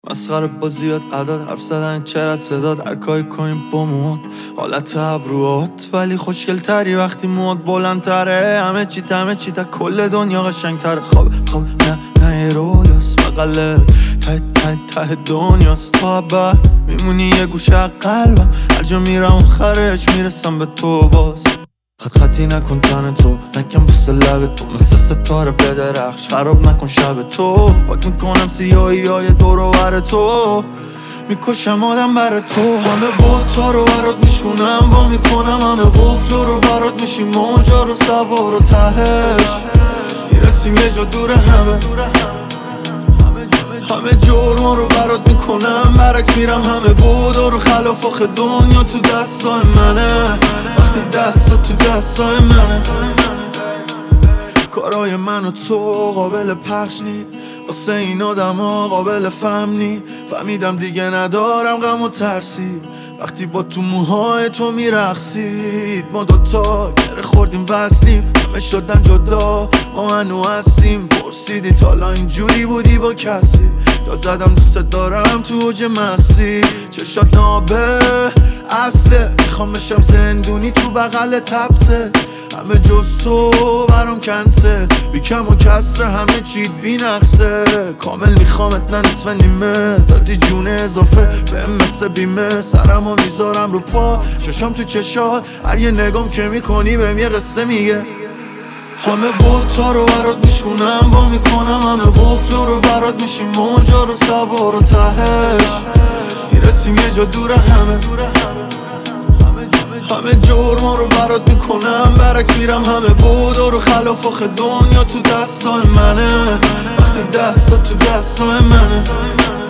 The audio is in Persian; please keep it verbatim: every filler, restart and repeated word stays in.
مسخره با زیاد عدد حرف زدن چرت صداد هر کاری کنیم با مواد حالت ابروات ولی خوشگل تری وقتی مواد بلندتره همه چی همه چی تا کل دنیا قشنگتره خواب خواب نه نه رویاست بغله ته ته ته دنیاست تا بعد میمونی یه گوشه قلبم هر جا میرم آخرش میرسم به تو باز خط خطی نکن تن تو نکن بوست لب تو مثل ستاره بدرخش خراب نکن شب تو پاک میکنم سیاهی های دور و بر تو میکشم آدم بر تو همه بوتا رو برات میشکنم وا میکنم همه قفل رو برات میشیم موجا رو سوار و تهش میرسیم یه جا دور همه همه جرما رو برات میکنم برعکس میرم همه بودا رو خلاف آخه دنیا تو دستای منه وقتی دستا تو دستای منه کارای من و تو قابل پخش نی واسه این آدم ها قابل فهم نی فهمیدم دیگه ندارم غم و ترسی وقتی با تو موهای تو میرقصید ما دوتا گره خوردیم وصلیم همه شدن جدا ما هنو هستیم پرسیدی تا حالا اینجوری بودی با کسی تا زدم دوست دارم تو اوج مستی چشات نابه اصله میخوام بشم زندونی تو بغل تبسه همه جز تو برام کنسه بی کم و کسر همه چیت بی نقصه کامل میخوامت نه نصف نیمه دادی جون اضافه به مثل بیمه سرمو میذارم رو پا چشام تو چشات هر یه نگام که میکنی بهم یه قصه میگه همه بوتا رو برات میشکنم وا میکنم همه قفل رو برات میشیم موجا رو سوار و تهش میرسیم یه جا دور همه همه جرما رو برات میکنم برعکس میرم همه بودا رو خلاف آخه دنیا تو دستای منه وقتی دستا تو دستای منه